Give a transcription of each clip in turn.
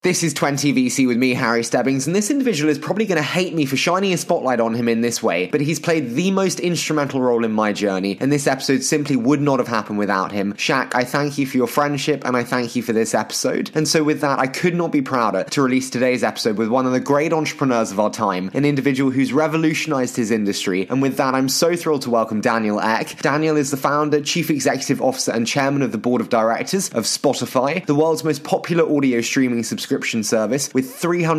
This is 20 VC with me, Harry Stebbings, and this individual is probably going to hate me for shining a spotlight on him in this way, but he's played the most instrumental role in my journey, and this episode simply would not have happened without him. Shaq, I thank you for your friendship, and I thank you for this episode. And so with that, I could not be prouder to release today's episode with one of the great entrepreneurs of our time, an individual who's revolutionized his industry, and with that, I'm so thrilled to welcome Daniel Ek. Daniel is the founder, chief executive officer, and chairman of the board of directors of Spotify, the world's most popular audio streaming subscription service with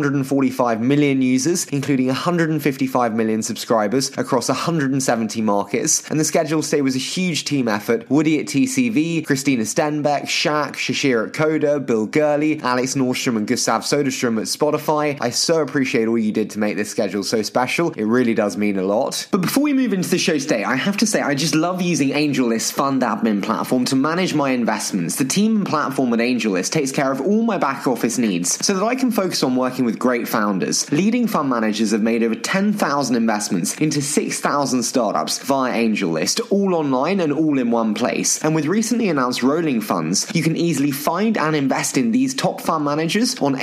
345 million users, including 155 million subscribers across 170 markets. And the scheduled stay was a huge team effort. Woody at TCV, Christina Stenbeck, Shaq, Shashir at Coda, Bill Gurley, Alex Nordstrom and Gustav Soderstrom at Spotify. I so appreciate all you did to make this schedule so special. It really does mean a lot. But before we move into the show today, I have to say I just love using AngelList's fund admin platform to manage my investments. The team and platform at AngelList takes care of all my back office needs, so that I can focus on working with great founders. Leading fund managers have made over 10,000 investments into 6,000 startups via AngelList, all online and all in one place. And with recently announced rolling funds, you can easily find and invest in these top fund managers on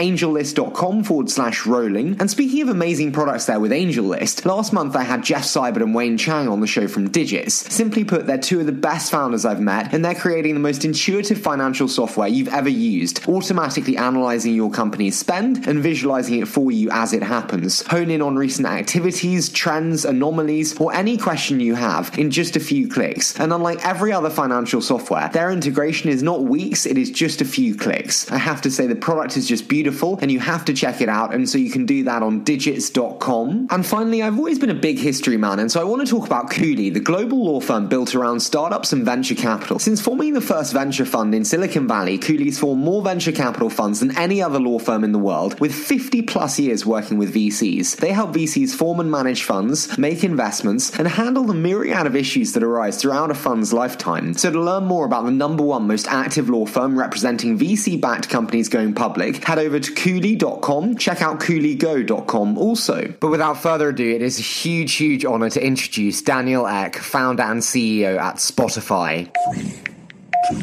angellist.com/rolling. And speaking of amazing products there with AngelList, last month I had Jeff Seibert and Wayne Chang on the show from Digits. Simply put, they're two of the best founders I've met, and they're creating the most intuitive financial software you've ever used, automatically analyzing your company's spend and visualizing it for you as it happens. Hone in on recent activities, trends, anomalies, or any question you have in just a few clicks. And unlike every other financial software, their integration is not weeks, it is just a few clicks. I have to say the product is just beautiful and you have to check it out, and so you can do that on digits.com. And finally, I've always been a big history man, and so I want to talk about Cooley, the global law firm built around startups and venture capital. Since forming the first venture fund in Silicon Valley, Cooley's formed more venture capital funds than any other law firm in the world, with 50 plus years working with VCs. They help VCs form and manage funds, make investments, and handle the myriad of issues that arise throughout a fund's lifetime. So to learn more about the #1 most active law firm representing VC-backed companies going public, head over to Cooley.com, check out CooleyGo.com also. But without further ado, it is a huge honor to introduce Daniel Ek, founder and CEO at Spotify. 3, 2,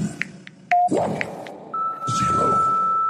1, 0.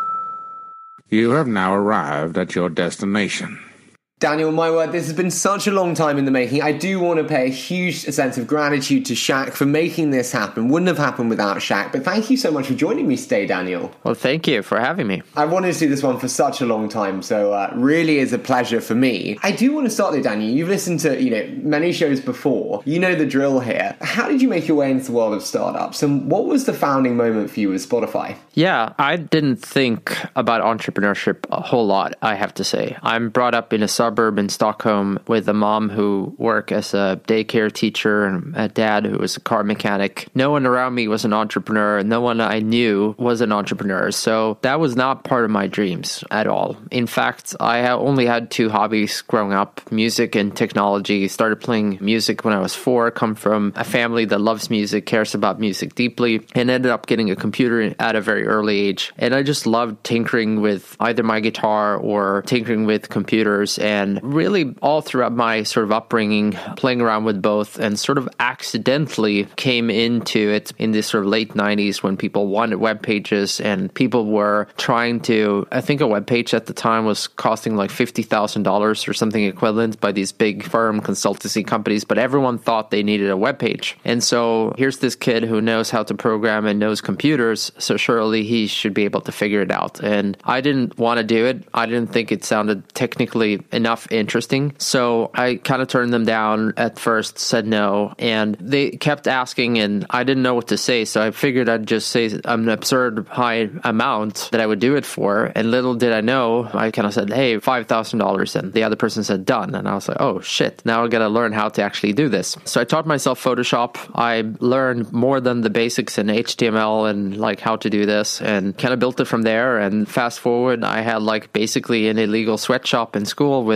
You have now arrived at your destination. Daniel, my word, this has been such a long time in the making. I do want to pay a huge sense of gratitude to Shaq for making this happen. Wouldn't have happened without Shaq, but thank you so much for joining me today, Daniel. Well, thank you for having me. I wanted to do this one for such a long time, so really is a pleasure for me. I do want to start there, Daniel. You've listened to, many shows before. You know the drill here. How did you make your way into the world of startups, and what was the founding moment for you with Spotify? Yeah, I didn't think about entrepreneurship a whole lot, I have to say. I'm brought up in a suburb in Stockholm with a mom who worked as a daycare teacher and a dad who was a car mechanic. No one around me was an entrepreneur. No one I knew was an entrepreneur. So that was not part of my dreams at all. In fact, I only had two hobbies growing up, music and technology. Started playing music when I was 4, come from a family that loves music, cares about music deeply, and ended up getting a computer at a very early age. And I just loved tinkering with either my guitar or tinkering with computers, and really all throughout my sort of upbringing, playing around with both, and sort of accidentally came into it in this sort of late 90s when people wanted web pages and people were trying to, I think a web page at the time was costing like $50,000 or something equivalent by these big firm consultancy companies, but everyone thought they needed a web page. And so here's this kid who knows how to program and knows computers, so surely he should be able to figure it out. And I didn't want to do it. I didn't think it sounded technically enough interesting. So I kind of turned them down at first, said no, and they kept asking and I didn't know what to say. So I figured I'd just say an absurd high amount that I would do it for. And little did I know, I kind of said, hey, $5,000. And the other person said done. And I was like, oh shit, now I got to learn how to actually do this. So I taught myself Photoshop. I learned more than the basics in HTML and like how to do this and kind of built it from there. And fast forward, I had like basically an illegal sweatshop in school with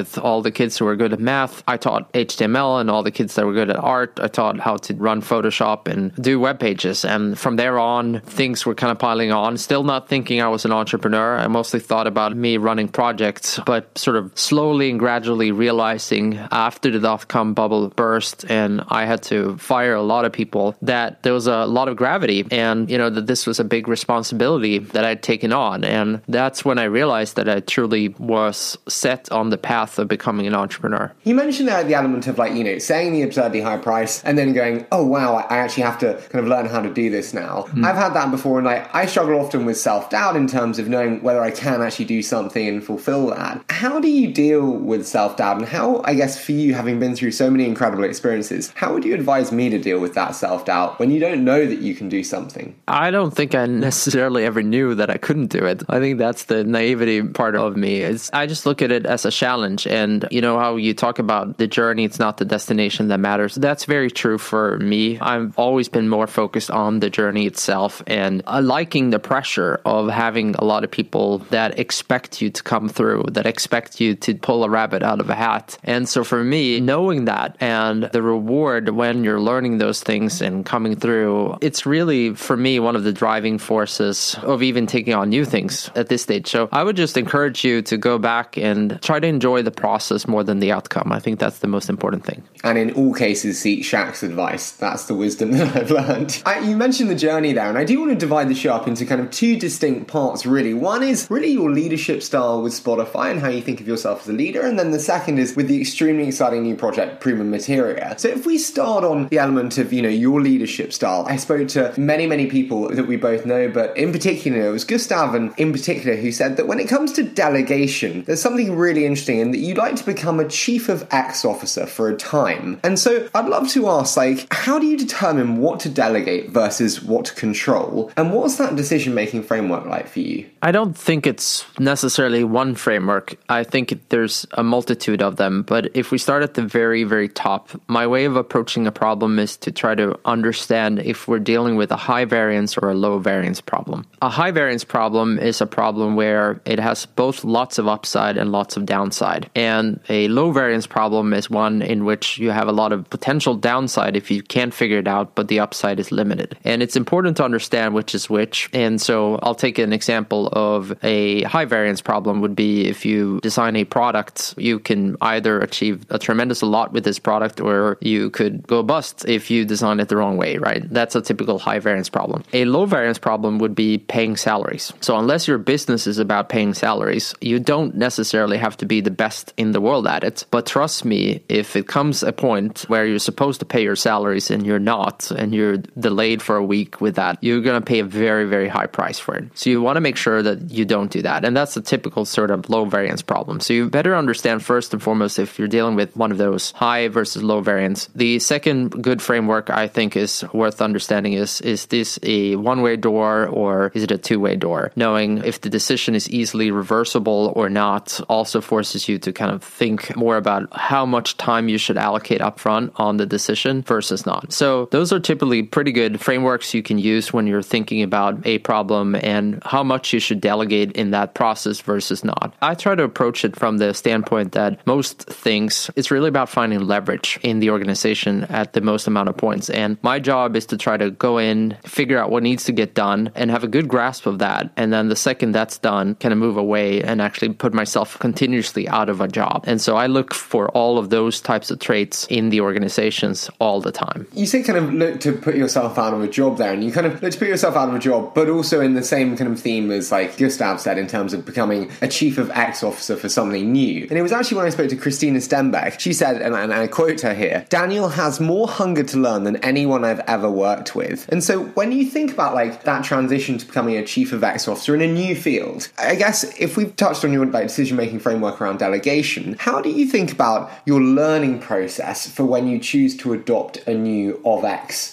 with all the kids who were good at math. I taught HTML, and all the kids that were good at art, I taught how to run Photoshop and do web pages. And from there on, things were kind of piling on. Still not thinking I was an entrepreneur. I mostly thought about me running projects, but sort of slowly and gradually realizing after the dot-com bubble burst and I had to fire a lot of people, that there was a lot of gravity, and that this was a big responsibility that I'd taken on. And that's when I realized that I truly was set on the path of becoming an entrepreneur. You mentioned there the element of saying the absurdly high price and then going, oh wow, I actually have to kind of learn how to do this now. I've had that before, and I struggle often with self-doubt in terms of knowing whether I can actually do something and fulfill that. How do you deal with self-doubt, and how, I guess for you, having been through so many incredible experiences, how would you advise me to deal with that self-doubt when you don't know that you can do something? I don't think I necessarily ever knew that I couldn't do it. I think that's the naivety part of me. I just look at it as a challenge, and how you talk about the journey, it's not the destination that matters. That's very true for me. I've always been more focused on the journey itself, and liking the pressure of having a lot of people that expect you to come through, that expect you to pull a rabbit out of a hat. And so for me, knowing that and the reward when you're learning those things and coming through, it's really, for me, one of the driving forces of even taking on new things at this stage. So I would just encourage you to go back and try to enjoy the process more than the outcome. I think that's the most important thing. And in all cases, seek Shaq's advice. That's the wisdom that I've learned. You mentioned the journey there, and I do want to divide the show up into kind of two distinct parts, really. One is really your leadership style with Spotify and how you think of yourself as a leader, and then the second is with the extremely exciting new project, Prima Materia. So if we start on the element of, your leadership style, I spoke to many people that we both know, but in particular, it was Gustav, and in particular, who said that when it comes to delegation, there's something really interesting in that you'd like to become a chief of X officer for a time. And so I'd love to ask, how do you determine what to delegate versus what to control? And what's that decision-making framework like for you? I don't think it's necessarily one framework. I think there's a multitude of them. But if we start at the very, very top, my way of approaching a problem is to try to understand if we're dealing with a high variance or a low variance problem. A high variance problem is a problem where it has both lots of upside and lots of downside. And a low variance problem is one in which you have a lot of potential downside if you can't figure it out, but the upside is limited. And it's important to understand which is which. And so I'll take an example of a high variance problem would be if you design a product, you can either achieve a tremendous lot with this product, or you could go bust if you design it the wrong way, right? That's a typical high variance problem. A low variance problem would be paying salaries. So unless your business is about paying salaries, you don't necessarily have to be the best in the world at it. But trust me, if it comes a point where you're supposed to pay your salaries and you're not, and you're delayed for a week with that, you're going to pay a very, very high price for it. So you want to make sure that you don't do that. And that's a typical sort of low variance problem. So you better understand first and foremost if you're dealing with one of those high versus low variance. The second good framework I think is worth understanding is this a one-way door or is it a two-way door? Knowing if the decision is easily reversible or not also forces you to kind of think more about how much time you should allocate upfront on the decision versus not. So those are typically pretty good frameworks you can use when you're thinking about a problem and how much you should delegate in that process versus not. I try to approach it from the standpoint that most things, it's really about finding leverage in the organization at the most amount of points. And my job is to try to go in, figure out what needs to get done and have a good grasp of that. And then the second that's done, kind of move away and actually put myself continuously out of a job. And so I look for all of those types of traits in the organizations all the time. You say kind of look to put yourself out of a job there, and you kind of look to put yourself out of a job, but also in the same kind of theme as like Gustav said in terms of becoming a chief of X officer for something new. And it was actually when I spoke to Christina Stenbeck, she said, and I quote her here, "Daniel has more hunger to learn than anyone I've ever worked with." And so when you think about like that transition to becoming a chief of X officer in a new field, I guess if we've touched on your like decision-making framework around delegation, how do you think about your learning process for when you choose to adopt a new of X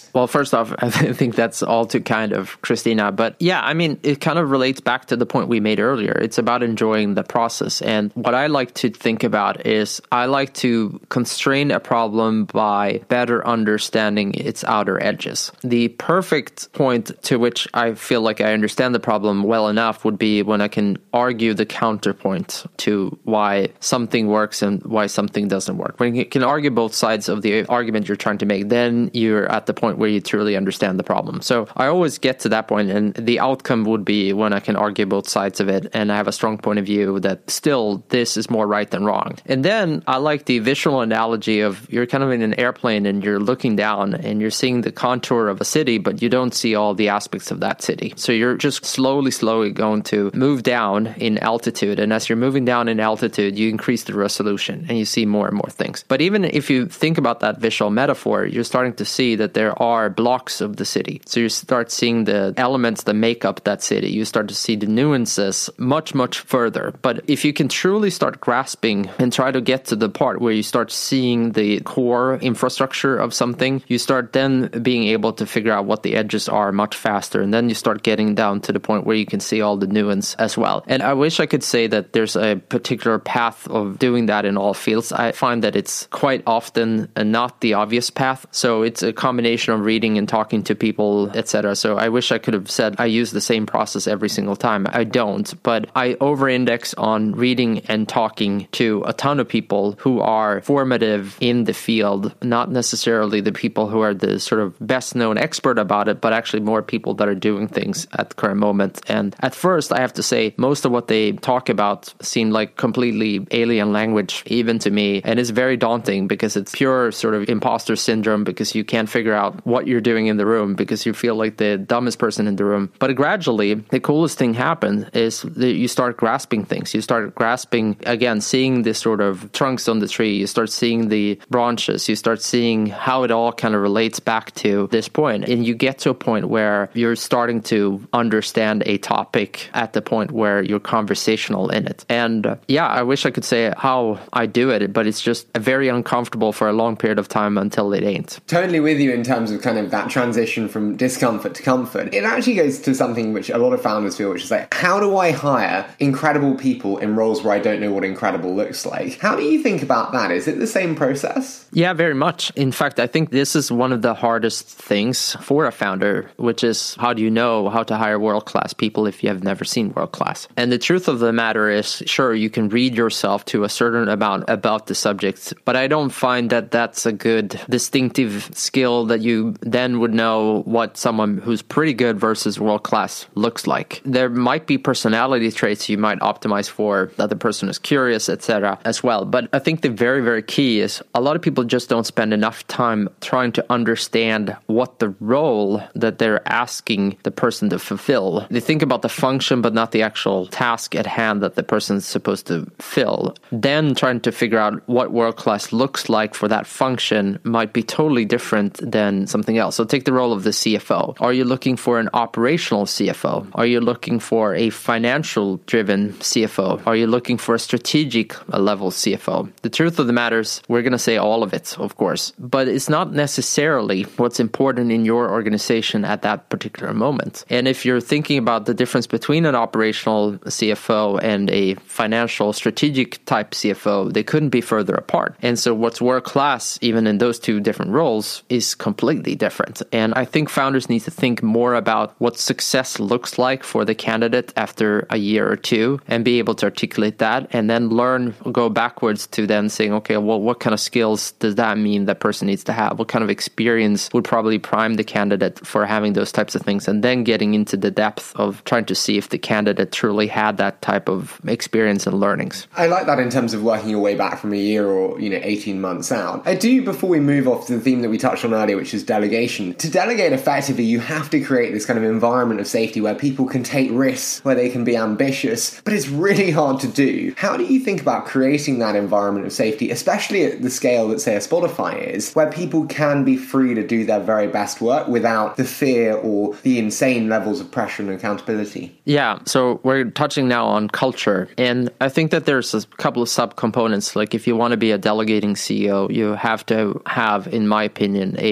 Well, first off, I think that's all too kind of Christina. But yeah, I mean, it kind of relates back to the point we made earlier. It's about enjoying the process. And what I like to think about is I like to constrain a problem by better understanding its outer edges. The perfect point to which I feel like I understand the problem well enough would be when I can argue the counterpoint to why something works and why something doesn't work. When you can argue both sides of the argument you're trying to make, then you're at the point where you truly understand the problem. So I always get to that point, and the outcome would be when I can argue both sides of it and I have a strong point of view that still this is more right than wrong. And then I like the visual analogy of you're kind of in an airplane and you're looking down and you're seeing the contour of a city, but you don't see all the aspects of that city. So you're just slowly going to move down in altitude. And as you're moving down in altitude, you increase the resolution and you see more and more things. But even if you think about that visual metaphor, you're starting to see that there are blocks of the city. So you start seeing the elements that make up that city. You start to see the nuances much, much further. But if you can truly start grasping and try to get to the part where you start seeing the core infrastructure of something, you start then being able to figure out what the edges are much faster. And then you start getting down to the point where you can see all the nuance as well. And I wish I could say that there's a particular path of doing that in all fields. I find that it's quite often not the obvious path. So it's a combination of reading and talking to people, etc. So I wish I could have said I use the same process every single time. I don't, but I over-index on reading and talking to a ton of people who are formative in the field, not necessarily the people who are the sort of best known expert about it, but actually more people that are doing things at the current moment. And at first, I have to say, most of what they talk about seem like completely alien language, even to me. And it's very daunting because it's pure sort of imposter syndrome because you can't figure out what you're doing in the room because you feel like the dumbest person in the room. But gradually, the coolest thing happens is that you start grasping things. You start grasping, again, seeing the sort of trunks on the tree. You start seeing the branches. You start seeing how it all kind of relates back to this point. And you get to a point where you're starting to understand a topic at the point where you're conversational in it. And yeah, I wish I could say how I do it, but it's just very uncomfortable for a long period of time until it ain't. Totally with you in terms of kind of that transition from discomfort to comfort. It actually goes to something which a lot of founders feel, which is like, how do I hire incredible people in roles where I don't know what incredible looks like? How do you think about that? Is it the same process? Yeah, very much. In fact, I think this is one of the hardest things for a founder, which is how do you know how to hire world-class people if you have never seen world-class? And the truth of the matter is, sure, you can read yourself to a certain amount about the subject, but I don't find that that's a good distinctive skill that you then would know what someone who's pretty good versus world-class looks like. There might be personality traits you might optimize for, that the person is curious, etc. as well. But I think the very, very key is a lot of people just don't spend enough time trying to understand what the role that they're asking the person to fulfill. They think about the function, but not the actual task at hand that the person's supposed to fill. Then trying to figure out what world-class looks like for that function might be totally different than something else. So take the role of the CFO. Are you looking for an operational CFO? Are you looking for a financial-driven CFO? Are you looking for a strategic level CFO? The truth of the matter is, we're going to say all of it, of course, but it's not necessarily what's important in your organization at that particular moment. And if you're thinking about the difference between an operational CFO and a financial strategic type CFO, they couldn't be further apart. And so what's world-class, even in those two different roles, is completely different. And I think founders need to think more about what success looks like for the candidate after a year or two and be able to articulate that and then go backwards to then saying, okay, well, what kind of skills does that mean that person needs to have? What kind of experience would probably prime the candidate for having those types of things? And then getting into the depth of trying to see if the candidate truly had that type of experience and learnings. I like that in terms of working your way back from a year or 18 months out. I do, before we move off to the theme that we touched on earlier, which is delegation. To delegate effectively, you have to create this kind of environment of safety where people can take risks, where they can be ambitious, but it's really hard to do. How do you think about creating that environment of safety, especially at the scale that, say, a Spotify is, where people can be free to do their very best work without the fear or the insane levels of pressure and accountability? Yeah, so we're touching now on culture, and I think that there's a couple of subcomponents. Like if you want to be a delegating CEO, you have to have, in my opinion, a very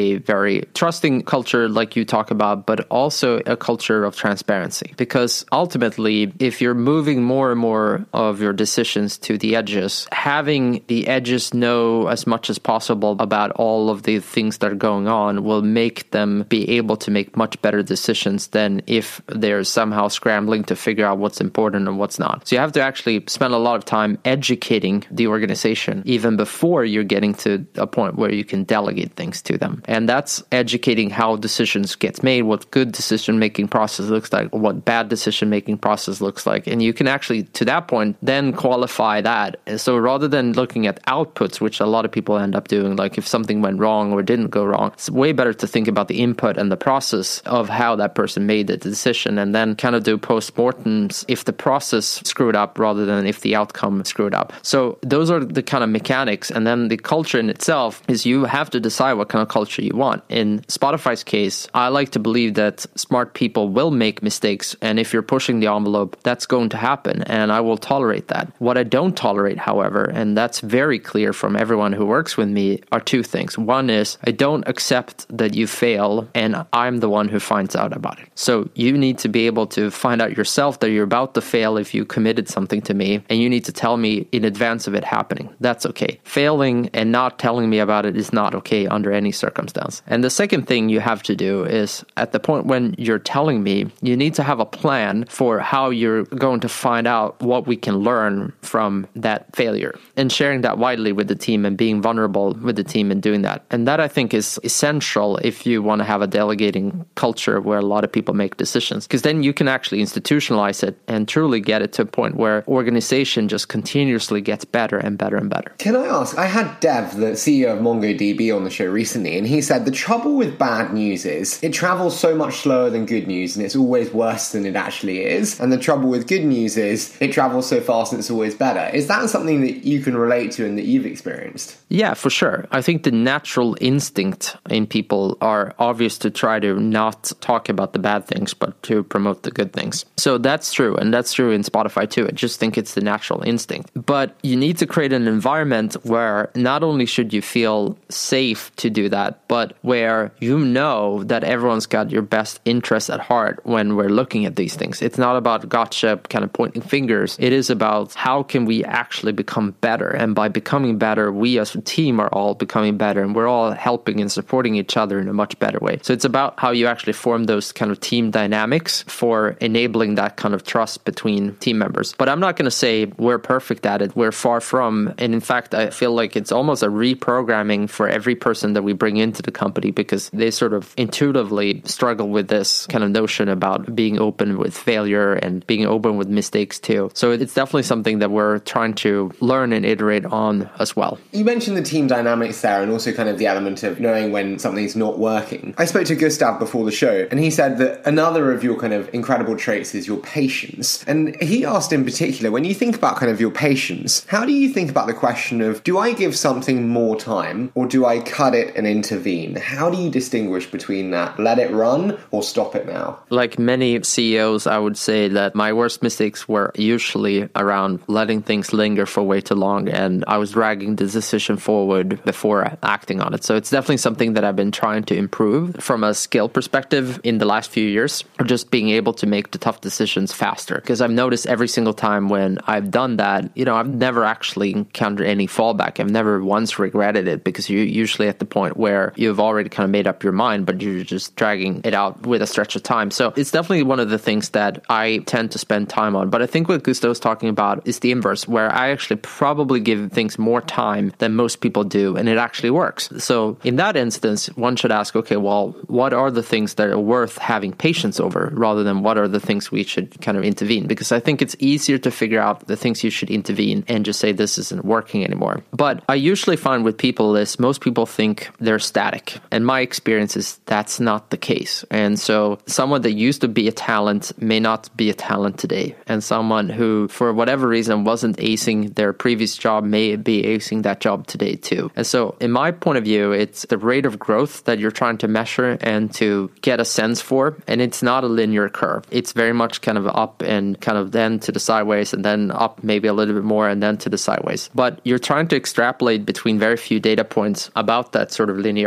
very trusting culture like you talk about, but also a culture of transparency. Because ultimately, if you're moving more and more of your decisions to the edges, having the edges know as much as possible about all of the things that are going on will make them be able to make much better decisions than if they're somehow scrambling to figure out what's important and what's not. So you have to actually spend a lot of time educating the organization even before you're getting to a point where you can delegate things to them. And that's educating how decisions get made, what good decision-making process looks like, what bad decision-making process looks like. And you can actually, to that point, then qualify that. And so rather than looking at outputs, which a lot of people end up doing, like if something went wrong or didn't go wrong, it's way better to think about the input and the process of how that person made the decision, and then kind of do post-mortems if the process screwed up rather than if the outcome screwed up. So those are the kind of mechanics. And then the culture in itself is you have to decide what kind of culture you want. In Spotify's case, I like to believe that smart people will make mistakes. And if you're pushing the envelope, that's going to happen. And I will tolerate that. What I don't tolerate, however, and that's very clear from everyone who works with me, are two things. One is I don't accept that you fail and I'm the one who finds out about it. So you need to be able to find out yourself that you're about to fail if you committed something to me, and you need to tell me in advance of it happening. That's okay. Failing and not telling me about it is not okay under any circumstance. And the second thing you have to do is at the point when you're telling me, you need to have a plan for how you're going to find out what we can learn from that failure, and sharing that widely with the team and being vulnerable with the team and doing that. And that I think is essential if you want to have a delegating culture where a lot of people make decisions, because then you can actually institutionalize it and truly get it to a point where organization just continuously gets better and better and better. Can I ask, I had Dev, the CEO of MongoDB, on the show recently, and he said the trouble with bad news is it travels so much slower than good news, and it's always worse than it actually is. And the trouble with good news is it travels so fast and it's always better. Is that something that you can relate to and that you've experienced? Yeah, for sure. I think the natural instinct in people are obvious to try to not talk about the bad things, but to promote the good things. So that's true. And that's true in Spotify too. I just think it's the natural instinct. But you need to create an environment where not only should you feel safe to do that, but where you know that everyone's got your best interests at heart when we're looking at these things. It's not about gotcha kind of pointing fingers. It is about how can we actually become better? And by becoming better, we as a team are all becoming better, and we're all helping and supporting each other in a much better way. So it's about how you actually form those kind of team dynamics for enabling that kind of trust between team members. But I'm not going to say we're perfect at it. We're far from. And in fact, I feel like it's almost a reprogramming for every person that we bring into the company, because they sort of intuitively struggle with this kind of notion about being open with failure and being open with mistakes too. So it's definitely something that we're trying to learn and iterate on as well. You mentioned the team dynamics there, and also kind of the element of knowing when something's not working. I spoke to Gustav before the show, and he said that another of your kind of incredible traits is your patience. And he asked in particular, when you think about kind of your patience, how do you think about the question of, do I give something more time or do I cut it and intervene? How do you distinguish between that? Let it run or stop it now? Like many CEOs, I would say that my worst mistakes were usually around letting things linger for way too long, and I was dragging the decision forward before acting on it. So it's definitely something that I've been trying to improve from a skill perspective in the last few years, or just being able to make the tough decisions faster. Because I've noticed every single time when I've done that, I've never actually encountered any fallback. I've never once regretted it, because you're usually at the point where you've already kind of made up your mind, but you're just dragging it out with a stretch of time. So it's definitely one of the things that I tend to spend time on. But I think what Gustav was talking about is the inverse, where I actually probably give things more time than most people do, and it actually works. So in that instance, one should ask, okay, well, what are the things that are worth having patience over, rather than what are the things we should kind of intervene? Because I think it's easier to figure out the things you should intervene and just say this isn't working anymore. But I usually find with people is most people think they're static. And my experience is that's not the case. And so someone that used to be a talent may not be a talent today. And someone who, for whatever reason, wasn't acing their previous job may be acing that job today too. And so in my point of view, it's the rate of growth that you're trying to measure and to get a sense for. And it's not a linear curve. It's very much kind of up and kind of then to the sideways, and then up maybe a little bit more and then to the sideways. But you're trying to extrapolate between very few data points about that sort of linearity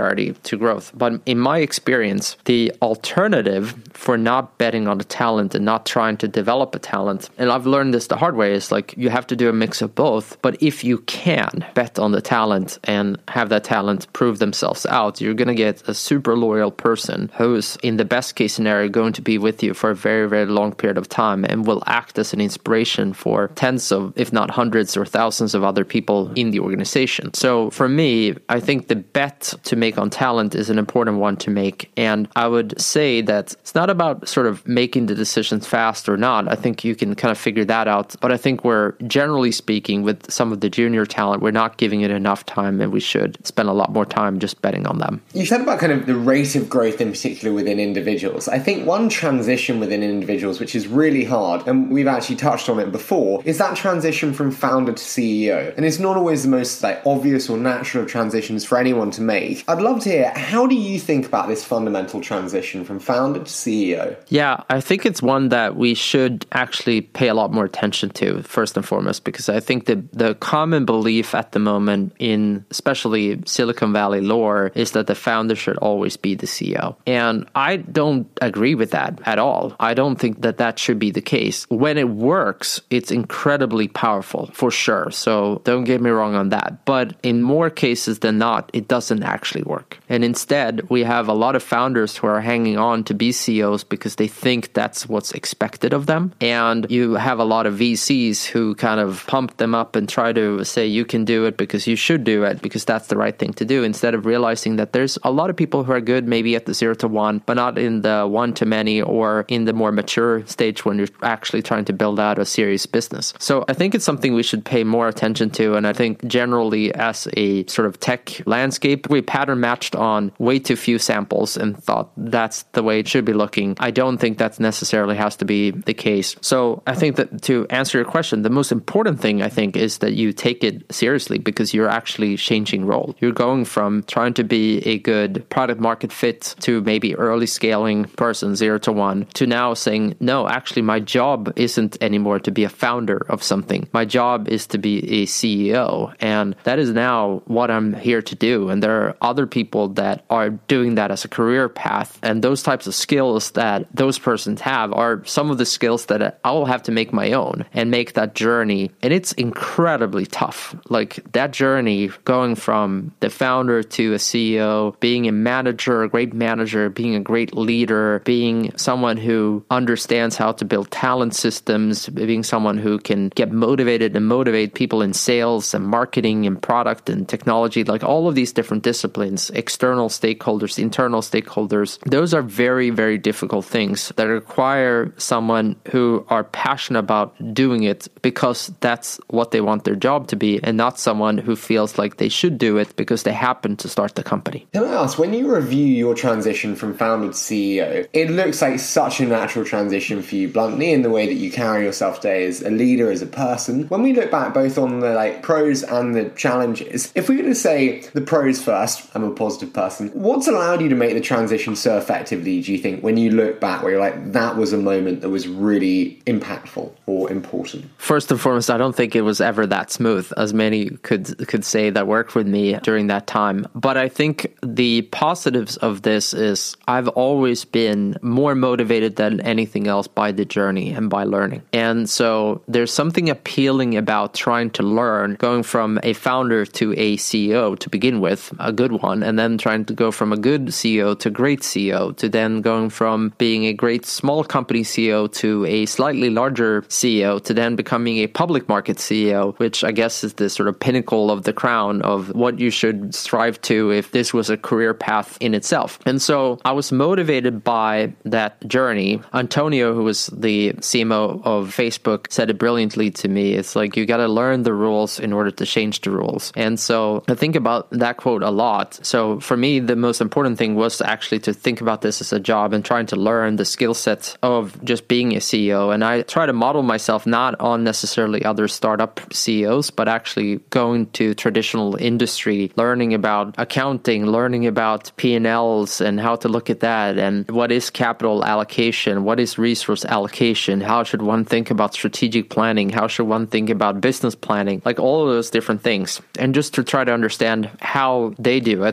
to growth. But in my experience, the alternative for not betting on the talent and not trying to develop a talent, and I've learned this the hard way, is like you have to do a mix of both. But if you can bet on the talent and have that talent prove themselves out, you're going to get a super loyal person who's, in the best case scenario, going to be with you for a very, very long period of time and will act as an inspiration for tens of, if not hundreds or thousands of other people in the organization. So for me, I think the bet to make on talent is an important one to make. And I would say that it's not about sort of making the decisions fast or not. I think you can kind of figure that out. But I think we're, generally speaking, with some of the junior talent, we're not giving it enough time, and we should spend a lot more time just betting on them. You said about kind of the rate of growth in particular within individuals. I think one transition within individuals, which is really hard, and we've actually touched on it before, is that transition from founder to CEO. And it's not always the most obvious or natural transitions for anyone to make. I'd love to hear, how do you think about this fundamental transition from founder to CEO? Yeah, I think it's one that we should actually pay a lot more attention to, first and foremost, because I think the common belief at the moment in especially Silicon Valley lore is that the founder should always be the CEO. And I don't agree with that at all. I don't think that that should be the case. When it works, it's incredibly powerful, for sure. So don't get me wrong on that. But in more cases than not, it doesn't actually work. And instead, we have a lot of founders who are hanging on to be CEOs because they think that's what's expected of them. And you have a lot of VCs who kind of pump them up and try to say you can do it because you should do it because that's the right thing to do, instead of realizing that there's a lot of people who are good maybe at the 0 to 1, but not in the 1 to many or in the more mature stage when you're actually trying to build out a serious business. So I think it's something we should pay more attention to. And I think generally as a sort of tech landscape, we pattern matched on way too few samples and thought that's the way it should be looking. I don't think that necessarily has to be the case. So I think that to answer your question, the most important thing I think is that you take it seriously because you're actually changing role. You're going from trying to be a good product market fit to maybe early scaling person 0 to 1 to now saying, no, actually my job isn't anymore to be a founder of something. My job is to be a CEO. And that is now what I'm here to do. And there are other people that are doing that as a career path. And those types of skills that those persons have are some of the skills that I'll have to make my own and make that journey. And it's incredibly tough. Like that journey going from the founder to a CEO, being a manager, a great manager, being a great leader, being someone who understands how to build talent systems, being someone who can get motivated and motivate people in sales and marketing and product and technology, like all of these different disciplines, external stakeholders, internal stakeholders. Those are very, very difficult things that require someone who are passionate about doing it because that's what they want their job to be, and not someone who feels like they should do it because they happen to start the company. Can I ask, when you review your transition from founder to CEO, it looks like such a natural transition for you, bluntly, in the way that you carry yourself today as a leader, as a person. When we look back both on the pros and the challenges, if we were to say the pros first, I'm a positive person, what's allowed you to make the transition so effectively, do you think, when you look back where you're like, that was a moment that was really impactful or important? First and foremost, I don't think it was ever that smooth, as many could say that worked with me during that time. But I think the positives of this is I've always been more motivated than anything else by the journey and by learning. And so there's something appealing about trying to learn, going from a founder to a CEO to begin with, a good one, and then trying to go from a good CEO to great CEO, to then going from being a great small company CEO to a slightly larger CEO, to then becoming a public market CEO, which I guess is the sort of pinnacle of the crown of what you should strive to if this was a career path in itself. And so I was motivated by that journey. Antonio, who was the CMO of Facebook, said it brilliantly to me. It's like, you got to learn the rules in order to change the rules. And so I think about that quote a lot. So for me, the most important thing was actually to think about this as a job and trying to learn the skill set of just being a CEO. And I try to model myself not on necessarily other startup CEOs, but actually going to traditional industry, learning about accounting, learning about P&Ls and how to look at that, and what is capital allocation, what is resource allocation, how should one think about strategic planning, how should one think about business planning, like all of those different things. And just to try to understand how they do it, to then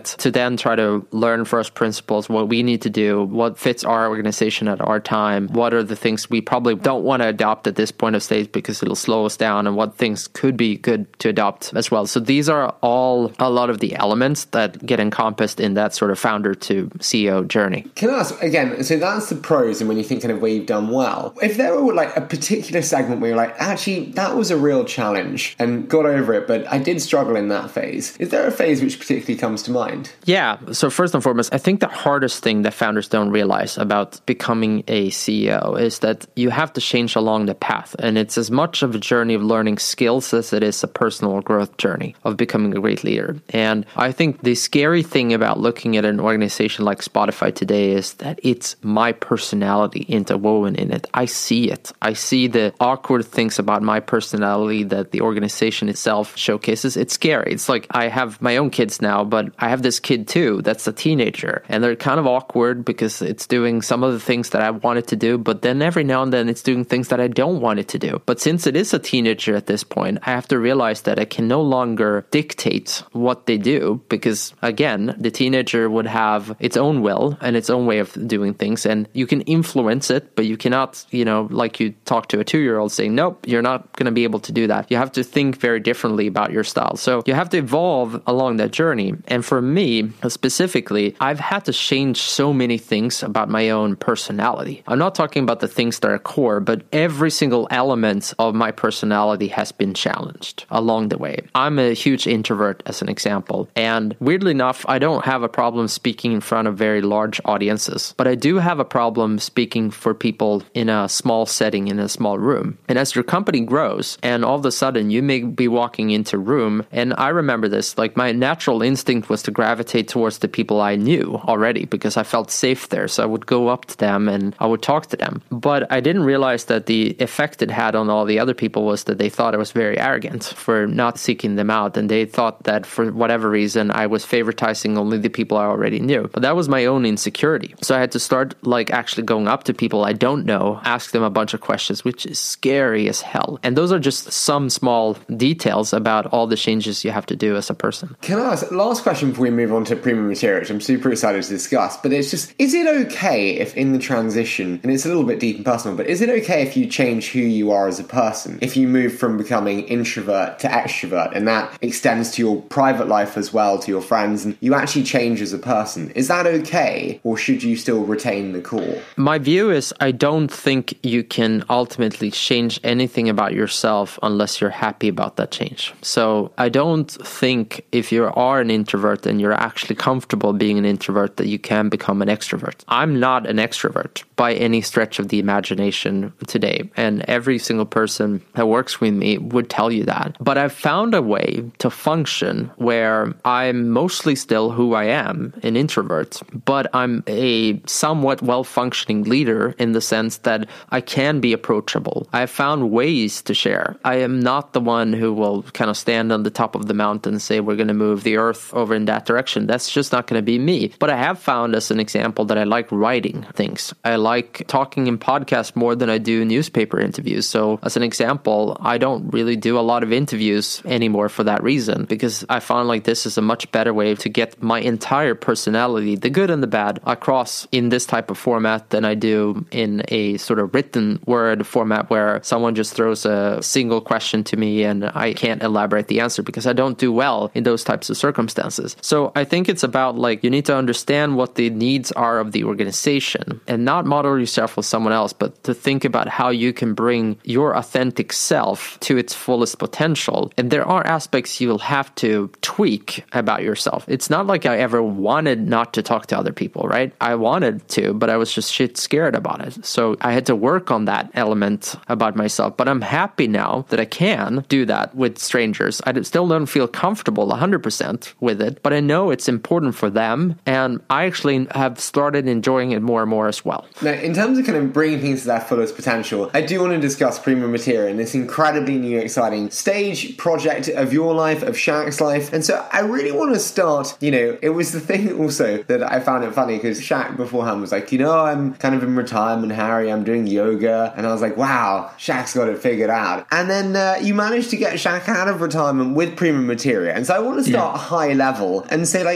again, try to learn first principles, what we need to do, what fits our organization at our time, what are the things we probably don't want to adopt at this point of stage because it'll slow us down, and what things could be good to adopt as well. So these are all a lot of the elements that get encompassed in that sort of founder to CEO journey. Can I ask, again, so that's the pros, and when you think kind of where you've done well, if there were like a particular segment where you're like, actually, that was a real challenge and got over it, but I did struggle in that phase, is there a phase which particularly comes to mind? Yeah. So first and foremost, I think the hardest thing that founders don't realize about becoming a CEO is that you have to change along the path. And it's as much of a journey of learning skills as it is a personal growth journey of becoming a great leader. And I think the scary thing about looking at an organization like Spotify today is that it's my personality interwoven in it. I see it. I see the awkward things about my personality that the organization itself showcases. It's scary. It's like I have my own kids now, but I have this kid too that's a teenager, and they're kind of awkward because it's doing some of the things that I want it to do, but then every now and then it's doing things that I don't want it to do. But since it is a teenager at this point, I have to realize that I can no longer dictate what they do, because again, the teenager would have its own will and its own way of doing things, and you can influence it, but you cannot, like you talk to a 2-year-old saying, nope, you're not going to be able to do that. You have to think very differently about your style. So you have to evolve along that journey. And for me specifically, I've had to change so many things about my own personality. I'm not talking about the things that are core, but every single element of my personality has been challenged along the way. I'm a huge introvert, as an example. And weirdly enough, I don't have a problem speaking in front of very large audiences, but I do have a problem speaking for people in a small setting, in a small room. And as your company grows, and all of a sudden you may be walking into a room, and I remember this, like my natural instinct was to gravitate towards the people I knew already because I felt safe there. So I would go up to them and I would talk to them. But I didn't realize that the effect it had on all the other people was that they thought I was very arrogant for not seeking them out. And they thought that for whatever reason, I was favoritizing only the people I already knew. But that was my own insecurity. So I had to start like actually going up to people I don't know, ask them a bunch of questions, which is scary as hell. And those are just some small details about all the changes you have to do as a person. Can I ask, last question before we move on to Premium Material, which I'm super excited to discuss, but it's just, is it okay if in the transition, and it's a little bit deep and personal, but is it okay if you change who you are as a person? If you move from becoming introvert to extrovert, and that extends to your private life as well, to your friends, and you actually change as a person, is that okay, or should you still retain the core? My view is I don't think you can ultimately change anything about yourself unless you're happy about that change. So I don't think if you are an introvert and you're actually comfortable being an introvert that you can become an extrovert. I'm not an extrovert by any stretch of the imagination today, and every single person that works with me would tell you that. But I've found a way to function where I'm mostly still who I am, an introvert, but I'm a somewhat well-functioning leader in the sense that I can be approachable. I have found ways to share. I am not the one who will kind of stand on the top of the mountain and say we're going to move the earth over in that direction. That's just not going to be me. But I have found, as an example, that I like writing things. I like talking in podcasts more than I do newspaper interviews. So as an example, I don't really do a lot of interviews anymore for that reason, because I found like this is a much better way to get my entire personality, the good and the bad, across in this type of format than I do in a sort of written word format where someone just throws a single question to me and I can't elaborate the answer because I don't do well in those types of circumstances. So I think it's about like you need to understand what the needs are of the organization and not model yourself with someone else, but to think about how you can bring your authentic self to its fullest potential. And there are aspects you'll have to tweak about yourself. It's not like I ever wanted not to talk to other people, right? I wanted to, but I was just shit scared about it. So I had to work on that element about myself. But I'm happy now that I can do that with strangers. I still don't feel comfortable 100% with it, but I know it's important for them. And I actually have started enjoying it more and more as well. Now, in terms of kind of bringing things to their fullest potential, I do want to discuss Premium Material and this incredibly new, exciting stage project of your life, of Shaq's life. And so I really want to start, it was the thing also that I found it funny because Shaq beforehand was like, I'm kind of in retirement, Harry, I'm doing yoga. And I was like, wow, Shaq's got it figured out. And then you managed to get Shaq out of retirement with Premium Material. And so I want to start high level and say,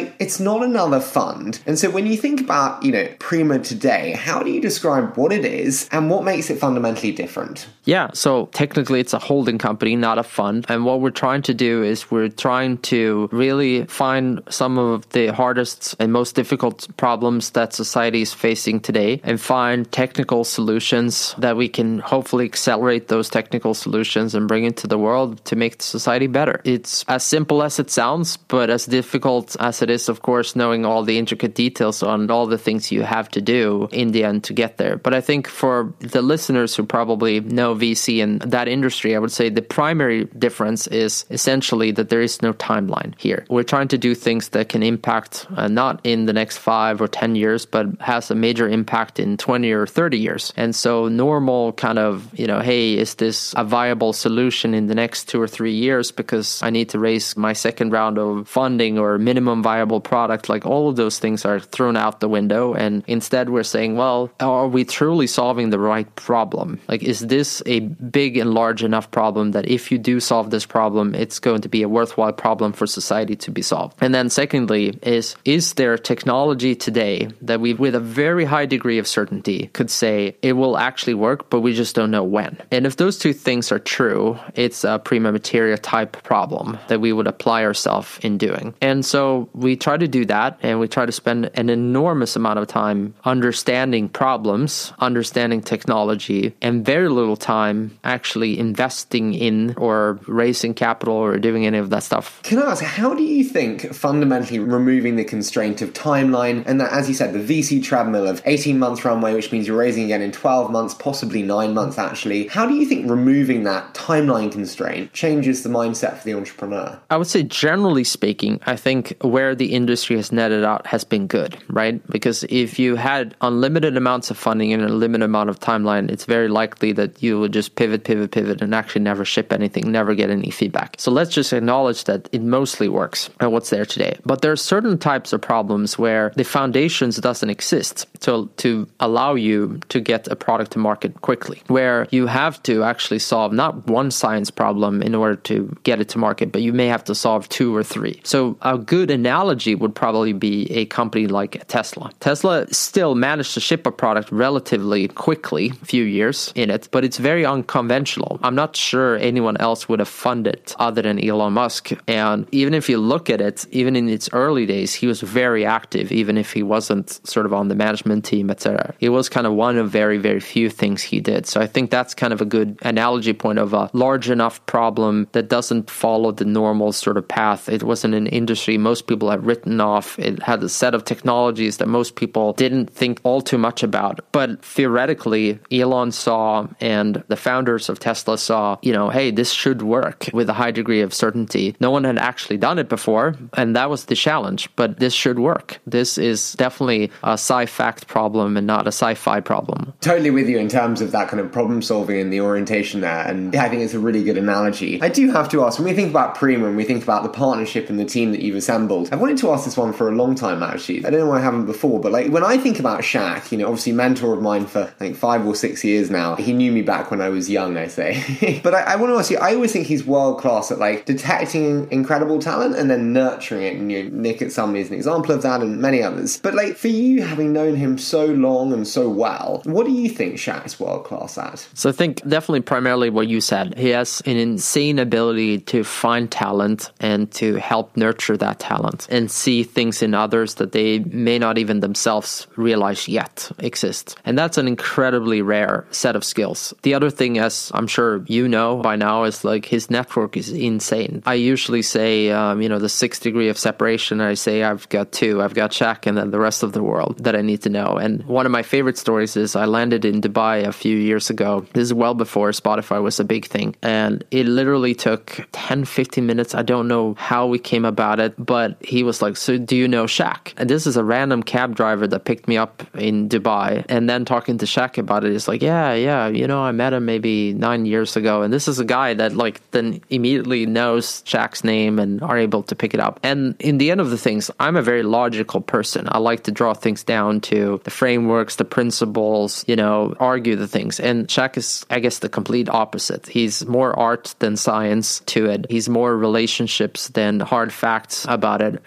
like, it's not another fund. And so when you think about, Prima today, how do you describe what it is and what makes it fundamentally different? Yeah, so technically it's a holding company, not a fund. And what we're trying to do is we're trying to really find some of the hardest and most difficult problems that society is facing today and find technical solutions that we can hopefully accelerate those technical solutions and bring into the world to make society better. It's as simple as it sounds, but as difficult as it is, of course, knowing all the intricate details on all the things you have to do in the end to get there. But I think for the listeners who probably know VC and that industry, I would say the primary difference is essentially that there is no timeline here. We're trying to do things that can impact not in the next 5 or 10 years, but has a major impact in 20 or 30 years. And so normal kind of, hey, is this a viable solution in the next 2 or 3 years because I need to raise my second round of funding or minimum viable product, like all of those things are thrown out the window. And instead we're saying, well, are we truly solving the right problem? Like, is this a big and large enough problem that if you do solve this problem, it's going to be a worthwhile problem for society to be solved? And then secondly is there technology today that we, with a very high degree of certainty, could say it will actually work, but we just don't know when? And if those two things are true, it's a prima materia type problem that we would apply ourselves in doing. And so we try to do that, and we try to spend an enormous amount of time understanding problems, understanding technology, and very little time actually investing in or raising capital or doing any of that stuff. Can I ask, how do you think fundamentally removing the constraint of timeline and that, as you said, the VC treadmill of 18 months runway, which means you're raising again in 12 months, possibly 9 months actually, how do you think removing that timeline constraint changes the mindset for the entrepreneur? I would say generally speaking, I think where the industry has netted out has been good, right? Because if you had unlimited amounts of funding and a limited amount of timeline, it's very likely that you would just pivot and actually never ship anything, never get any feedback. So let's just acknowledge that it mostly works and what's there today. But there are certain types of problems where the foundations doesn't exist to allow you to get a product to market quickly, where you have to actually solve not one science problem in order to get it to market, but you may have to solve 2 or 3. So a good analogy would probably be a company like Tesla. Tesla still managed to ship a product relatively quickly, a few years in it, but it's very unconventional. I'm not sure anyone else would have funded other than Elon Musk. And even if you look at it, even in its early days, he was very active, even if he wasn't sort of on the management team, etc. It was kind of one of very, very few things he did. So I think that's kind of a good analogy point of a large enough problem that doesn't follow the normal sort of path. It wasn't an industry most people had written off. It had a set of technologies that most people didn't think all too much about. But theoretically, Elon saw and the founders of Tesla saw, hey, this should work with a high degree of certainty. No one had actually done it before, and that was the challenge, but this should work. This is definitely a sci-fact problem and not a sci-fi problem. Totally with you in terms of that kind of problem solving and the orientation there, and I think it's a really good analogy. I do have to ask, when we think about Prima and we think about the partnership and the team that you've assembled, I've wanted to ask this one for a long time actually. I don't know why I haven't before, but like when I think about Shaq, obviously mentor of mine for I think 5 or 6 years now. He knew me back when I was young, I say. But I want to ask you, I always think he's world class at like detecting incredible talent and then nurturing it. And Nick Atsumley is an example of that, and many others. But like for you, having known him so long and so well, what do you think Shaq's world class at? So I think definitely primarily what you said. He has an insane ability to find talent and to help nurture that talent and see things in others that they may not even themselves realize yet exist. And that's an incredibly rare set of skills. The other thing, as I'm sure you know by now, is like his network is insane. I usually say, the 6th degree of separation. I say I've got 2. I've got Shaq and then the rest of the world that I need to know. And one of my favorite stories is I landed in Dubai a few years ago. This is well before Spotify was a big thing. And it literally took 10, 15 minutes. I don't know how we came about it, but he was like, so do you know Shaq? And this is a random cab driver that picked me up in Dubai. And then talking to Shaq about it, it's like, yeah, I met him maybe 9 years ago. And this is a guy that like then immediately knows Shaq's name and are able to pick it up. And in the end of the things, I'm a very logical person. I like to draw things down to the frameworks, the principles, argue the things. And Shaq is, I guess, the complete opposite. He's more art than science to it. He's more relationships than hard facts about it.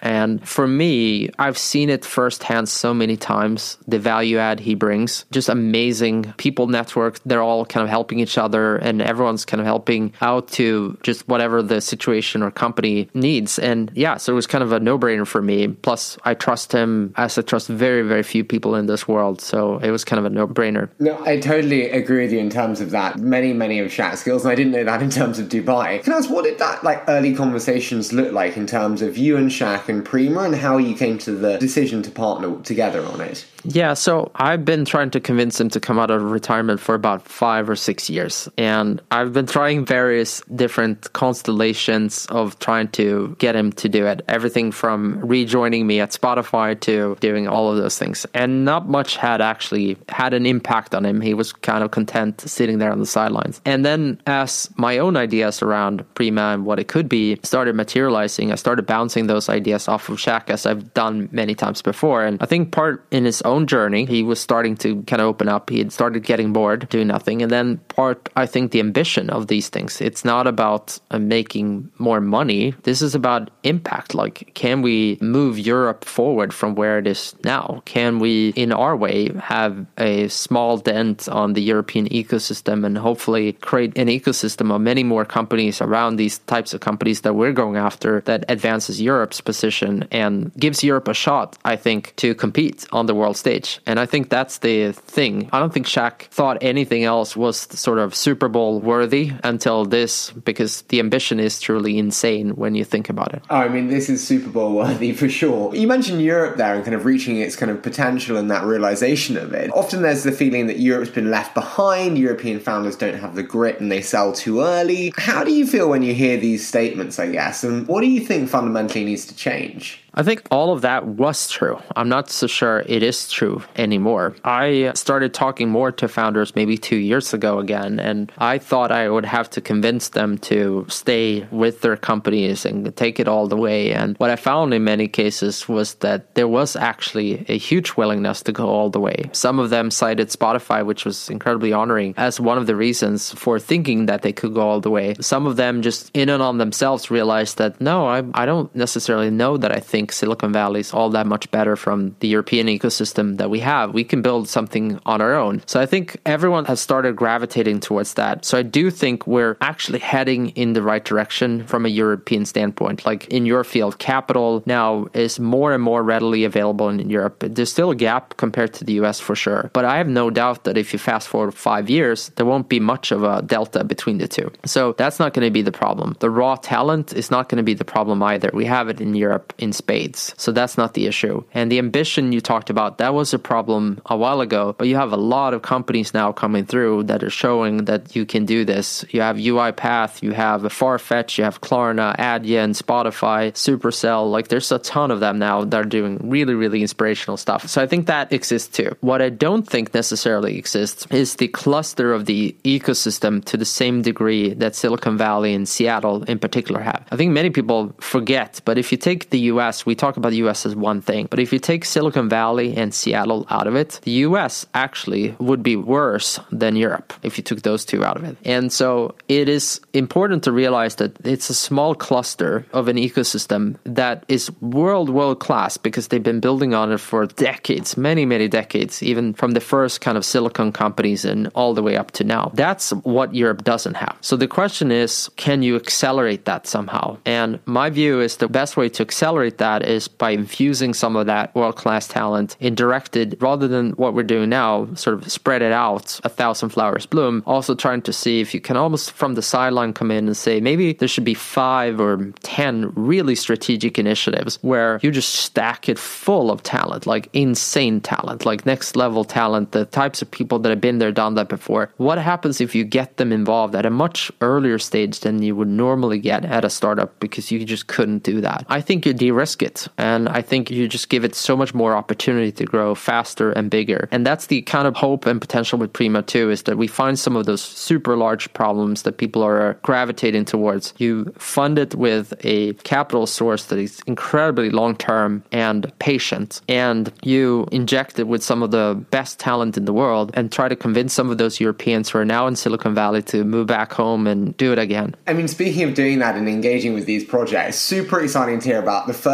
And for me, I've seen it firsthand so many times, the value add he brings. Just amazing people network. They're all kind of helping each other and everyone's kind of helping out to just whatever the situation or company needs. And yeah, so it was kind of a no-brainer for me. Plus, I trust him as I trust very, very few people in this world. So it was kind of a no-brainer. No, I totally agree with you in terms of that. Many of Shaq's skills, and I didn't know that in terms of Dubai. Can I ask, what did that early conversations look like in terms of you and Shaq and Prima, and how you came to the decision to partner together on it? Yeah, so I've been trying to convince him to come out of retirement for about 5 or 6 years. And I've been trying various different constellations of trying to get him to do it. Everything from rejoining me at Spotify to doing all of those things. And not much had actually had an impact on him. He was kind of content sitting there on the sidelines. And then as my own ideas around Prima and what it could be started materializing, I started bouncing those ideas off of Shaq, as I've done many times before. And I think part in his own journey, he was starting to kind of open up. He had started getting bored, doing nothing. And then part, I think, the ambition of these things. It's not about making more money. This is about impact. Like, can we move Europe forward from where it is now? Can we, in our way, have a small dent on the European ecosystem and hopefully create an ecosystem of many more companies around these types of companies that we're going after that advances Europe's position and gives Europe a shot, I think, to compete on the world stage. And I think that's the thing. I don't think Shaq thought anything else was sort of Super Bowl worthy until this, because the ambition is truly insane when you think about it. Oh, I mean, this is Super Bowl worthy for sure. You mentioned Europe there and kind of reaching its kind of potential and that realization of it. Often there's the feeling that Europe's been left behind, European founders don't have the grit and they sell too early. How do you feel when you hear these statements, I guess? And what do you think fundamentally needs to change? I think all of that was true. I'm not so sure it is true anymore. I started talking more to founders maybe 2 years ago again, and I thought I would have to convince them to stay with their companies and take it all the way. And what I found in many cases was that there was actually a huge willingness to go all the way. Some of them cited Spotify, which was incredibly honoring, as one of the reasons for thinking that they could go all the way. Some of them just in and on themselves realized that, no, I don't necessarily know that I think Silicon Valley is all that much better from the European ecosystem that we have. We can build something on our own. So I think everyone has started gravitating towards that. So I do think we're actually heading in the right direction from a European standpoint. Like in your field, capital now is more and more readily available in Europe. There's still a gap compared to the US for sure. But I have no doubt that if you fast forward 5 years, there won't be much of a delta between the two. So that's not going to be the problem. The raw talent is not going to be the problem either. We have it in Europe in spades. So that's not the issue. And the ambition you talked about, that was a problem a while ago, but you have a lot of companies now coming through that are showing that you can do this. You have UiPath, you have Farfetch, you have Klarna, Adyen, Spotify, Supercell. Like there's a ton of them now that are doing really, really inspirational stuff. So I think that exists too. What I don't think necessarily exists is the cluster of the ecosystem to the same degree that Silicon Valley and Seattle in particular have. I think many people forget, but if you take the US, we talk about the US as one thing, but if you take Silicon Valley and Seattle out of it, the US actually would be worse than Europe if you took those two out of it. And so it is important to realize that it's a small cluster of an ecosystem that is world class because they've been building on it for decades, many decades, even from the first kind of silicon companies and all the way up to now. That's what Europe doesn't have. So the question is, can you accelerate that somehow? And my view is the best way to accelerate that is by infusing some of that world-class talent in directed, rather than what we're doing now, sort of spread it out, 1,000 flowers bloom, also trying to see if you can almost from the sideline come in and say, maybe there should be 5 or 10 really strategic initiatives where you just stack it full of talent, like insane talent, like next level talent, the types of people that have been there, done that before. What happens if you get them involved at a much earlier stage than you would normally get at a startup because you just couldn't do that? I think you de-risk it. And I think you just give it so much more opportunity to grow faster and bigger. And that's the kind of hope and potential with Prima too, is that we find some of those super large problems that people are gravitating towards. You fund it with a capital source that is incredibly long-term and patient. And you inject it with some of the best talent in the world and try to convince some of those Europeans who are now in Silicon Valley to move back home and do it again. I mean, speaking of doing that and engaging with these projects, super exciting to hear about the first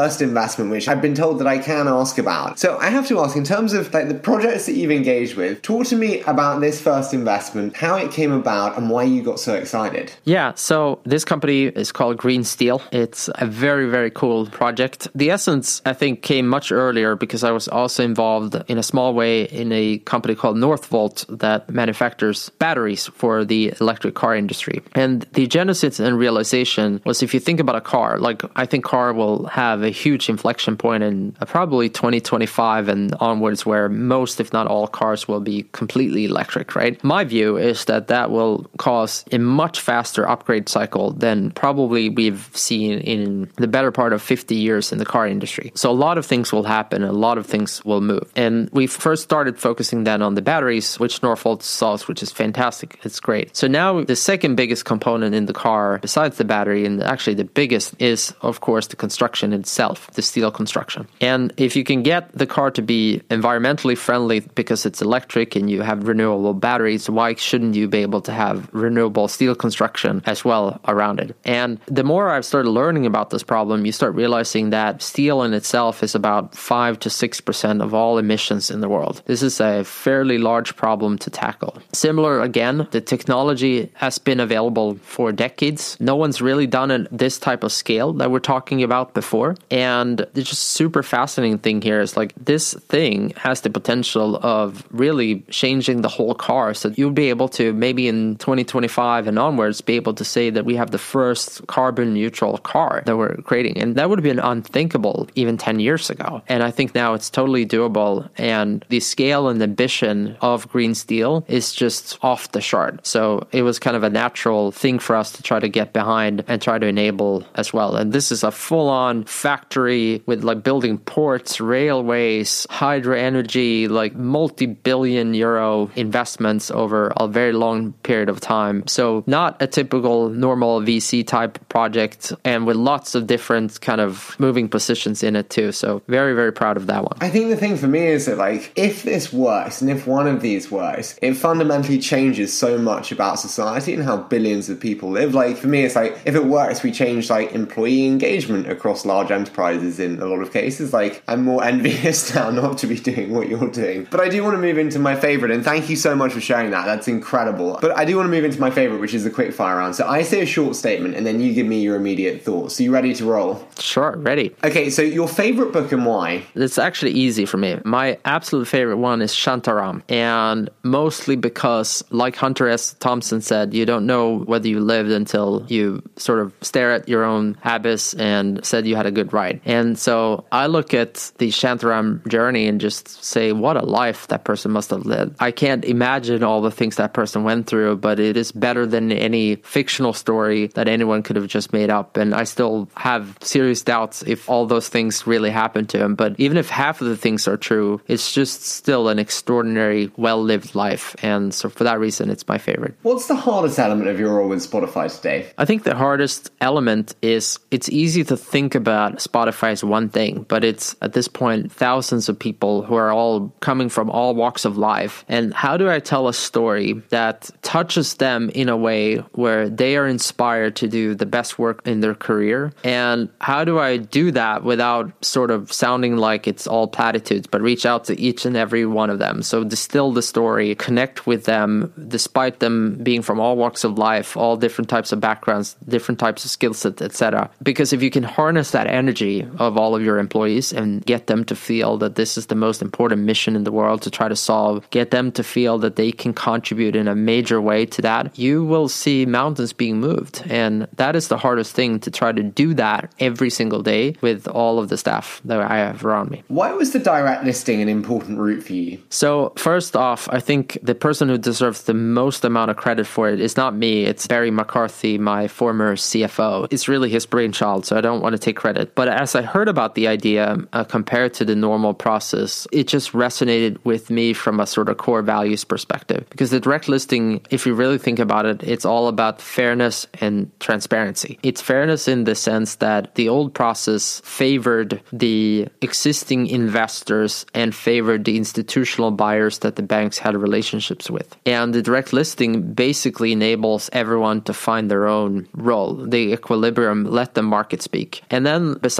first investment, which I've been told that I can ask about. So I have to ask, in terms of like the projects that you've engaged with, talk to me about this first investment, how it came about, and why you got so excited. Yeah, so this company is called Green Steel. It's a very, very cool project. The essence, I think, came much earlier because I was also involved in a small way in a company called Northvolt that manufactures batteries for the electric car industry. And the genesis and realization was, if you think about a car, like I think car will have a huge inflection point in probably 2025 and onwards, where most, if not all, cars will be completely electric, right? My view is that that will cause a much faster upgrade cycle than probably we've seen in the better part of 50 years in the car industry. So a lot of things will happen, a lot of things will move. And we first started focusing then on the batteries, which Northvolt solves, which is fantastic. It's great. So now the second biggest component in the car, besides the battery, and actually the biggest, is of course the construction itself, the steel construction. And if you can get the car to be environmentally friendly because it's electric and you have renewable batteries, why shouldn't you be able to have renewable steel construction as well around it? And the more I've started learning about this problem, you start realizing that steel in itself is about 5 to 6% of all emissions in the world. This is a fairly large problem to tackle. Similar again, the technology has been available for decades. No one's really done it this type of scale that we're talking about before. And the just super fascinating thing here is like this thing has the potential of really changing the whole car. So you'll be able to maybe in 2025 and onwards be able to say that we have the first carbon neutral car that we're creating. And that would have been unthinkable even 10 years ago. And I think now it's totally doable. And the scale and ambition of Green Steel is just off the chart. So it was kind of a natural thing for us to try to get behind and try to enable as well. And this is a full-on factory with like building ports, railways, hydro energy, like multi-billion euro investments over a very long period of time. So not a typical normal VC type project, and with lots of different kind of moving positions in it too. So very, very proud of that one. I think the thing for me is that like, if this works and if one of these works, it fundamentally changes so much about society and how billions of people live. Like for me, it's like, if it works, we change like employee engagement across large enterprises in a lot of cases. Like I'm more envious now not to be doing what you're doing. But I do want to move into my favorite, and thank you so much for sharing that. That's incredible. But I do want to move into my favorite, which is the quick fire round. So I say a short statement and then you give me your immediate thoughts. So you ready to roll? Sure, ready. Okay, so your favorite book and why? It's actually easy for me. My absolute favorite one is Shantaram, and mostly because, like Hunter S. Thompson said, you don't know whether you lived until you sort of stare at your own abyss and said you had a good ride. And so I look at the Shantaram journey and just say, what a life that person must have lived. I can't imagine all the things that person went through, but it is better than any fictional story that anyone could have just made up. And I still have serious doubts if all those things really happened to him. But even if half of the things are true, it's just still an extraordinary, well-lived life. And so for that reason, it's my favorite. What's the hardest element of your role with Spotify today? I think the hardest element is it's easy to think about Spotify as one thing, but it's at this point thousands of people who are all coming from all walks of life. And how do I tell a story that touches them in a way where they are inspired to do the best work in their career? And how do I do that without sort of sounding like it's all platitudes, but reach out to each and every one of them? So distill the story, connect with them, despite them being from all walks of life, all different types of backgrounds, different types of skill sets, etc. Because if you can harness that energy of all of your employees and get them to feel that this is the most important mission in the world to try to solve, get them to feel that they can contribute in a major way to that, you will see mountains being moved. And that is the hardest thing, to try to do that every single day with all of the staff that I have around me. Why was the direct listing an important route for you? So first off, I think the person who deserves the most amount of credit for it is not me. It's Barry McCarthy, my former CFO. It's really his brainchild, so I don't want to take credit. But as I heard about the idea compared to the normal process, it just resonated with me from a sort of core values perspective. Because the direct listing, if you really think about it, it's all about fairness and transparency. It's fairness in the sense that the old process favored the existing investors and favored the institutional buyers that the banks had relationships with. And the direct listing basically enables everyone to find their own role, the equilibrium, let the market speak. And then besides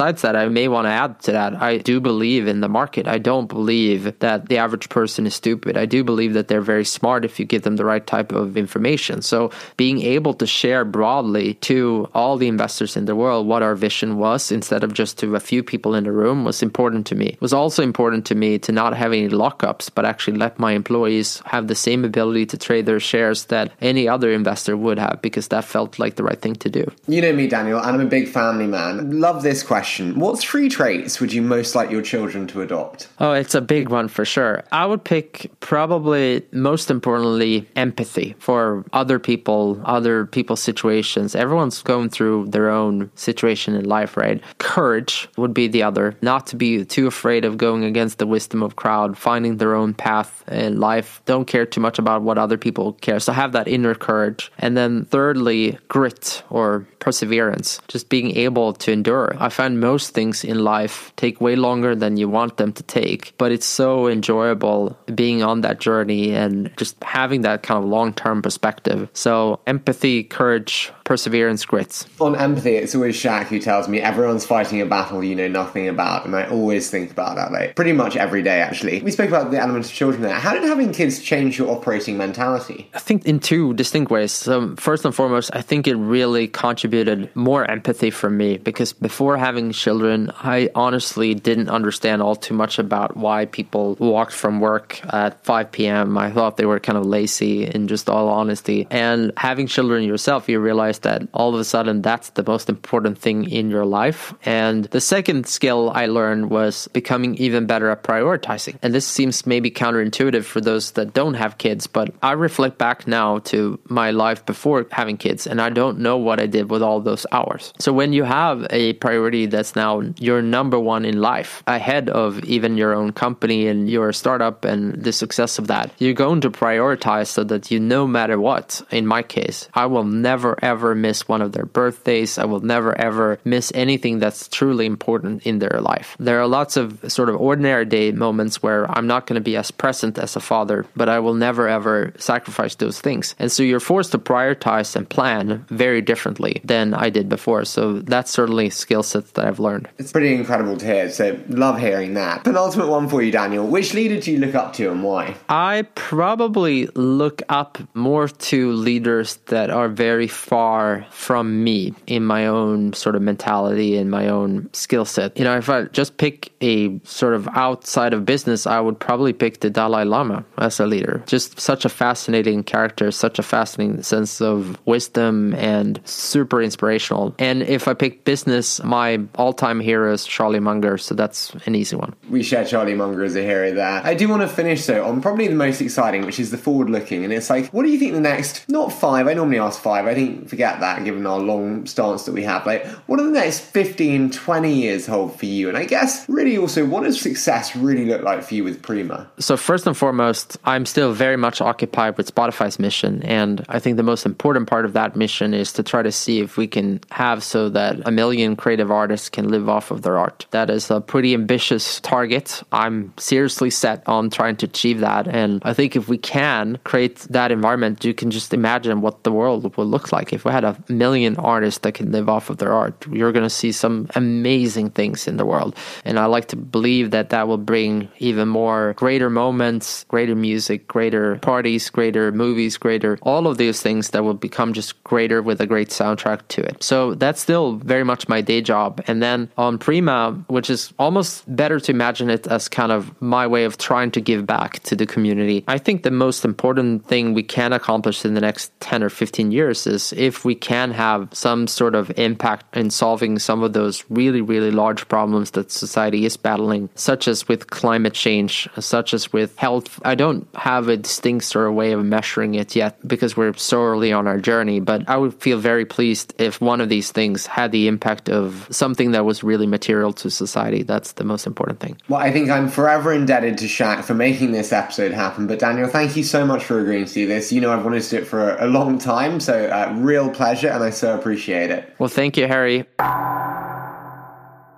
besides that, I may want to add to that, I do believe in the market. I don't believe that the average person is stupid. I do believe that they're very smart if you give them the right type of information. So being able to share broadly to all the investors in the world what our vision was instead of just to a few people in the room was important to me. It was also important to me to not have any lockups, but actually let my employees have the same ability to trade their shares that any other investor would have, because that felt like the right thing to do. You know me, Daniel, and I'm a big family man. Love this question. What 3 traits would you most like your children to adopt? Oh, it's a big one for sure. I would pick probably most importantly empathy for other people's situations. Everyone's going through their own situation in life, right? Courage would be the other. Not to be too afraid of going against the wisdom of crowd, finding their own path in life. Don't care too much about what other people care. So have that inner courage. And then thirdly, grit or perseverance, just being able to endure. I find most things in life take way longer than you want them to take, but it's so enjoyable being on that journey and just having that kind of long-term perspective. So empathy, courage, perseverance, grit. On empathy, it's always Shaq who tells me everyone's fighting a battle you know nothing about, and I always think about that, like pretty much every day actually. We spoke about the element of children there. How did having kids change your operating mentality? I think in 2 distinct ways. So first and foremost, I think it really contributed more empathy for me, because before having children, I honestly didn't understand all too much about why people walked from work at 5 p.m. I thought they were kind of lazy, in just all honesty. And having children yourself, you realize that all of a sudden that's the most important thing in your life. And the second skill I learned was becoming even better at prioritizing. And this seems maybe counterintuitive for those that don't have kids, but I reflect back now to my life before having kids, and I don't know what I did with all those hours. So when you have a priority that's now your number one in life, ahead of even your own company and your startup and the success of that, you're going to prioritize so that you, no matter what, in my case, I will never ever miss one of their birthdays. I will never ever miss anything that's truly important in their life. There are lots of sort of ordinary day moments where I'm not going to be as present as a father, but I will never ever sacrifice those things. And so you're forced to prioritize and plan very differently than I did before. So that's certainly skill sets that I've learned. It's pretty incredible to hear, so love hearing that. Penultimate one for you, Daniel. Which leader do you look up to and why? I probably look up more to leaders that are very far from me in my own sort of mentality and my own skill set. You know, if I just pick a sort of outside of business, I would probably pick the Dalai Lama as a leader. Just such a fascinating character, such a fascinating sense of wisdom and super inspirational. And if I pick business, my all-time hero is Charlie Munger, so that's an easy one. We share Charlie Munger as a hero there. I do want to finish though on probably the most exciting, which is the forward-looking. And it's like, what do you think the next, not 5, I normally ask 5, I think forget that given our long stance that we have. Like, what do the next 15, 20 years hold for you? And I guess really also, what does success really look like for you with Prima? So first and foremost, I'm still very much occupied with Spotify's mission. And I think the most important part of that mission is to try to see if we can have so that 1 million creative artists can live off of their art. That is a pretty ambitious target. I'm seriously set on trying to achieve that. And I think if we can create that environment, you can just imagine what the world will look like. If we had 1 million artists that can live off of their art, you're going to see some amazing things in the world. And I like to believe that that will bring even more greater moments, greater music, greater parties, greater movies, greater all of these things that will become just greater with a great soundtrack to it. So that's still very much my day job. And then on Prima, which is almost better to imagine it as kind of my way of trying to give back to the community. I think the most important thing we can accomplish in the next 10 or 15 years is if we can have some sort of impact in solving some of those really, really large problems that society is battling, such as with climate change, such as with health. I don't have a distinct sort of way of measuring it yet because we're so early on our journey, but I would feel very pleased if one of these things had the impact of something that was really material to society. That's the most important thing. Well, I think I'm forever indebted to Shaq for making this episode happen. But Daniel, thank you so much for agreeing to do this. You know, I've wanted to do it for a long time, so real pleasure, and I so appreciate it. Well, thank you, Harry.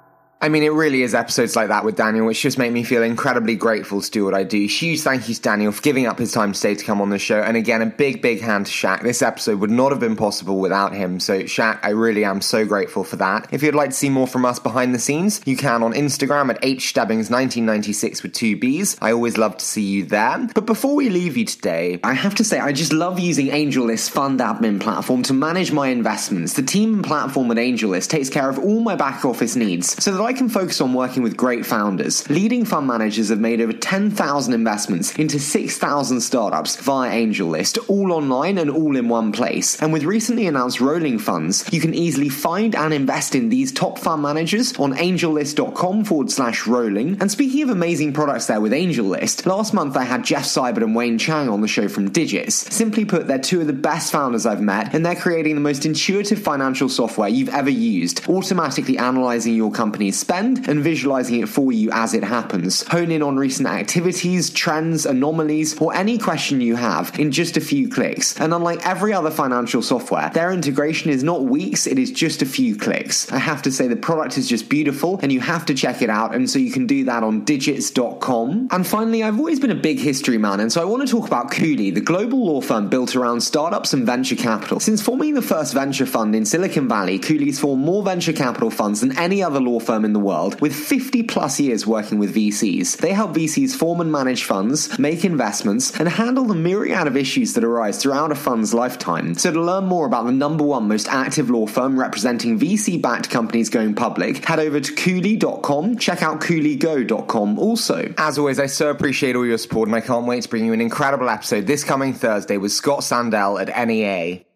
I mean, it really is episodes like that with Daniel which just make me feel incredibly grateful to do what I do. Huge thank you to Daniel for giving up his time today to come on the show. And again, a big hand to Shaq. This episode would not have been possible without him. So Shaq, I really am so grateful for that. If you'd like to see more from us behind the scenes, you can on Instagram at hstebbings1996 with 2 B's. I always love to see you there. But before we leave you today, I have to say I just love using AngelList's fund admin platform to manage my investments. The team and platform at AngelList takes care of all my back office needs so that I can focus on working with great founders. Leading fund managers have made over 10,000 investments into 6,000 startups via AngelList, all online and all in one place. And with recently announced rolling funds, you can easily find and invest in these top fund managers on angellist.com/rolling. And speaking of amazing products there with AngelList, last month I had Jeff Seibert and Wayne Chang on the show from Digits. Simply put, they're two of the best founders I've met, and they're creating the most intuitive financial software you've ever used, automatically analyzing your company's spend and visualizing it for you as it happens. Hone in on recent activities, trends, anomalies, or any question you have in just a few clicks. And unlike every other financial software, their integration is not weeks, it is just a few clicks. I have to say the product is just beautiful and you have to check it out, and so you can do that on digits.com. And finally, I've always been a big history man, and so I want to talk about Cooley, the global law firm built around startups and venture capital. Since forming the first venture fund in Silicon Valley, Cooley's formed more venture capital funds than any other law firm in the world, with 50 plus years working with VCs. They help VCs form and manage funds, make investments, and handle the myriad of issues that arise throughout a fund's lifetime. So to learn more about the #1 most active law firm representing VC-backed companies going public, head over to Cooley.com, check out CooleyGo.com also. As always, I so appreciate all your support, and I can't wait to bring you an incredible episode this coming Thursday with Scott Sandell at NEA.